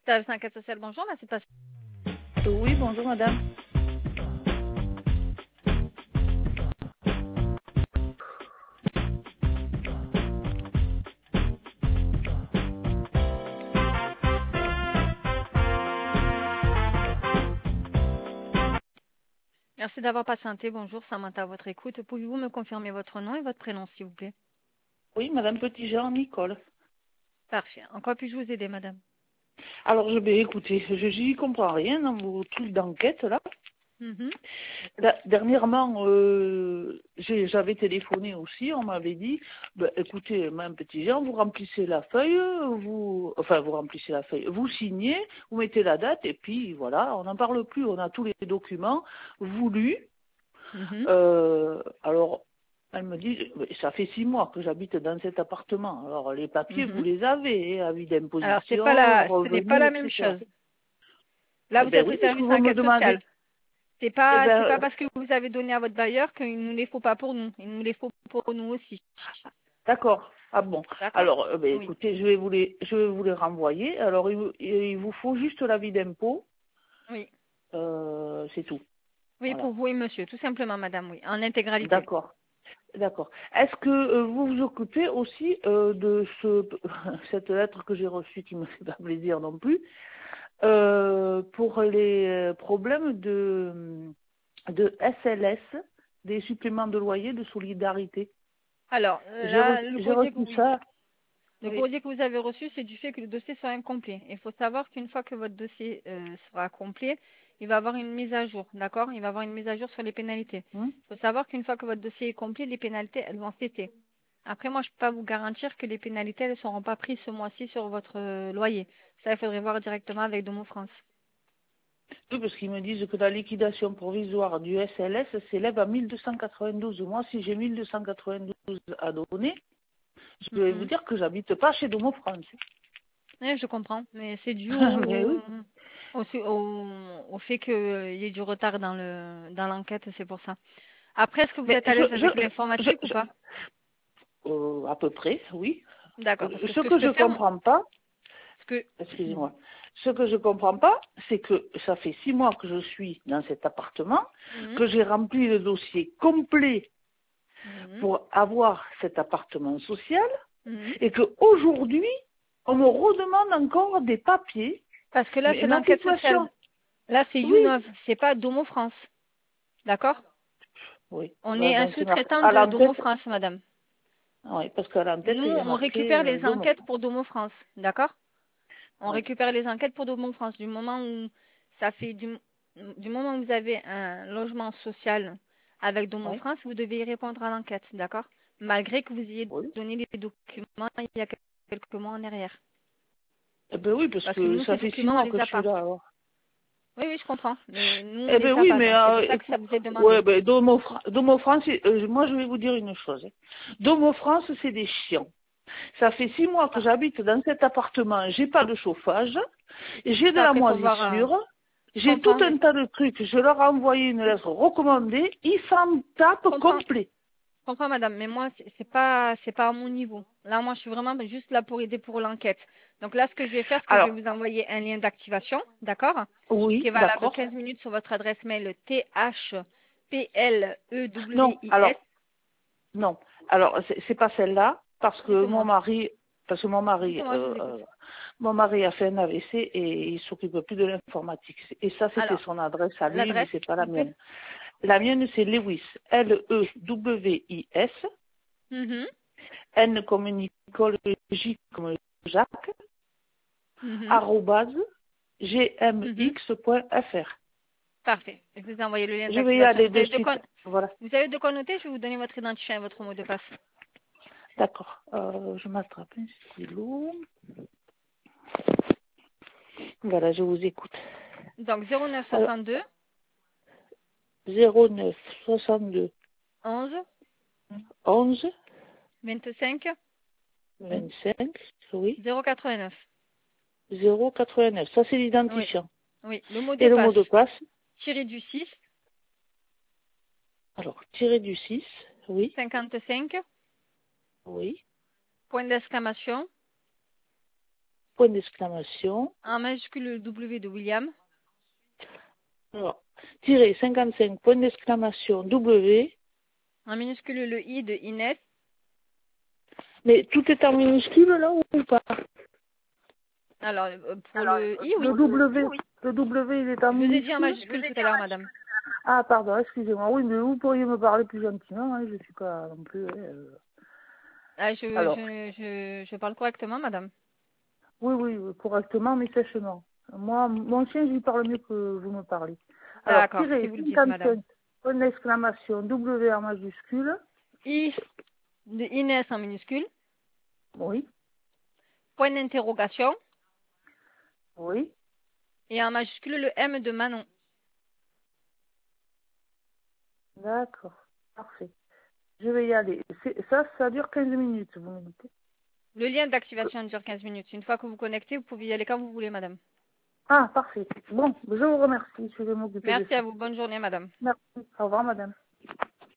Service enquête sociale, bonjour, merci de passer. Oui, bonjour madame. Merci d'avoir patienté, bonjour, Samantha à votre écoute. Pouvez-vous me confirmer votre nom et votre prénom, s'il vous plaît? Oui, madame Petitjean, Nicole. Parfait. En quoi puis-je vous aider, madame? Alors, écoutez, j'y comprends rien dans vos trucs d'enquête, là. Mhm. Dernièrement, j'avais téléphoné aussi, on m'avait dit, écoutez, madame Petitjean, vous remplissez la feuille, vous remplissez la feuille, vous signez, vous mettez la date, et puis voilà, on n'en parle plus, on a tous les documents voulus. Mhm. Alors, elle me dit, ça fait 6 mois que j'habite dans cet appartement. Alors, les papiers, vous Mhm. les avez, hein, avis Alors, d'imposition, ce n'est pas revenus, la même etc. chose. Là, Eh vous ben êtes au oui, puisque service vous me enquête sociale. demandez. Eh C'est pas ben, parce que vous avez donné à votre bailleur qu'il nous les faut pas pour nous. Il nous les faut pour nous aussi. d'accord. Ah bon. D'accord? Alors, Oui. écoutez, je vais vous les renvoyer. Alors, il vous faut juste l'avis d'impôt. Oui. C'est tout. Oui, Voilà. pour vous et monsieur, tout simplement, madame, oui. En intégralité. D'accord. D'accord. Est-ce que vous vous occupez aussi de cette lettre que j'ai reçue qui me fait pas plaisir non plus, pour les problèmes de SLS, des suppléments de loyer de solidarité? Alors, J'ai là, le courrier que reçu oui. ça. Le Oui. courrier que vous avez reçu, c'est du fait que le dossier soit incomplet. Il faut savoir qu'une fois que votre dossier sera complet, il va avoir une mise à jour, d'accord? Il va avoir une mise à jour sur les pénalités. Hein. Il faut savoir qu'une fois que votre dossier est complet, les pénalités, elles vont cesser. Après, moi, je ne peux pas vous garantir que les pénalités, elles ne seront pas prises ce mois-ci sur votre loyer. Ça, il faudrait voir directement avec Domo France. Oui, parce qu'ils me disent que la liquidation provisoire du SLS s'élève à 1292. Moi, si j'ai 1292 à donner, je vais vous Mhm. dire que j'habite pas chez Domo France. Oui, je comprends, mais c'est dû Mais oui. au fait qu'il y ait du retard dans l'enquête, c'est pour ça. Après, est-ce que vous Mais êtes à l'aise avec je, l'informatique ou pas? à peu près, oui. D'accord, parce que ce Ce que je que peux je faire, comprends pas, ce que... excusez-moi, ce que je comprends pas, c'est que ça fait 6 mois que je suis dans cet appartement, Mhm, que j'ai rempli le dossier complet mhm, pour avoir cet appartement social, mhm. et qu'aujourd'hui, on me redemande encore des papiers. Parce que là, Mais c'est ma l'enquête sociale. situation, Là, c'est oui, YouNov, c'est pas Domo France. D'accord? oui, On est un donc c'est marqué sous-traitant à de Domo l'entête, France, madame. oui, parce qu'à l'entête, Nous, il y a on marqué récupère les Domo. enquêtes pour Domo France. D'accord? On Oui, récupère les enquêtes pour Domo France. Du moment où ça fait du moment où vous avez un logement social avec Domo oui, France, vous devez y répondre à l'enquête. D'accord? Malgré que vous ayez oui. donné les documents il y a quelques mois en arrière. Eh ben oui, parce Parce que que nous, ça ces fait 6 documents, on mois les que je a suis pas. là. Alors. Oui, oui, je comprends. Mais nous, on Eh les ben a oui, pas. mais Donc, c'est pour ça que ça vous est ouais, demandé. Domo France, moi je vais vous dire une chose. Domo France, c'est des chiens. Ça fait 6 mois que Ah, j'habite dans cet appartement, j'ai pas de chauffage, j'ai de ça, la après, il faut voir. moisissure, Je j'ai tout comprends, mais un tas de trucs, je leur ai envoyé une lettre recommandée, ils s'en je tapent comprends. complet. Je comprends, madame. Mais moi, c'est pas à mon niveau. Là, moi, je suis vraiment juste là pour aider pour l'enquête. Donc là, ce que je vais faire, c'est que je vais Alors, vous envoyer un lien d'activation, d'accord, qui oui, est valable d'accord. 15 minutes sur votre adresse mail Non, THPLEWIS. alors, non. Alors, c'est pas celle-là, parce que Dites-moi. Dites-moi, je vous écoute. mon mari a fait un AVC et il s'occupe plus de l'informatique. Et ça, c'était Alors, son adresse à lui, mais l'adresse, c'est pas s'il la vous plaît. mienne. La mienne, c'est Lewis, Lewis, Mhm, N comme Nicole, J comme Jacques, mhm, arrobase, mhm. gmx.fr. Parfait. Je vous ai envoyé le lien Je vais y d'activation. aller de suite. Voilà. Vous avez de quoi noter? Je vais vous donner votre identifiant et votre mot de passe. D'accord. Je m'attrape un stylo. Voilà, je vous écoute. Donc, 09 Alors, 62 09 62 11 11 25 25, oui, 089. 089. Ça, c'est Oui. l'identifiant. Oui. Le mot de Et le passe, mot de passe, tiré du 6, alors, tiré du 6, oui, 55, oui, point d'exclamation, point d'exclamation. En majuscule, le W de William. Alors, tiret 55, point d'exclamation, W. En minuscule, le I de Inès. Mais tout est en minuscule là ou pas? Alors, pour le I, oui. Le W, il est en Je vous ai dit en minuscule. majuscule tout à l'heure, madame. Ah, pardon, excusez-moi. Oui, mais vous pourriez me parler plus gentiment, hein, je ne suis pas non plus. Ah, Alors, je parle correctement, madame. oui, correctement, mais sèchement. Moi, mon chien, je lui parle mieux que vous me parlez. Alors, D'accord, si tirez vous le dites, madame. 55, point d'exclamation, W en majuscule. I de Inès en minuscule. Oui, Point d'interrogation. oui, Et en majuscule, le M de Manon. d'accord, parfait. Je vais y aller. Ça dure 15 minutes, vous me dites. Le lien d'activation dure 15 minutes. Une fois que vous connectez, vous pouvez y aller quand vous voulez, madame. Ah, parfait. Bon, je vous remercie. Je vais m'occuper de Merci ça. à vous. Bonne journée, madame. Merci. Au revoir, madame.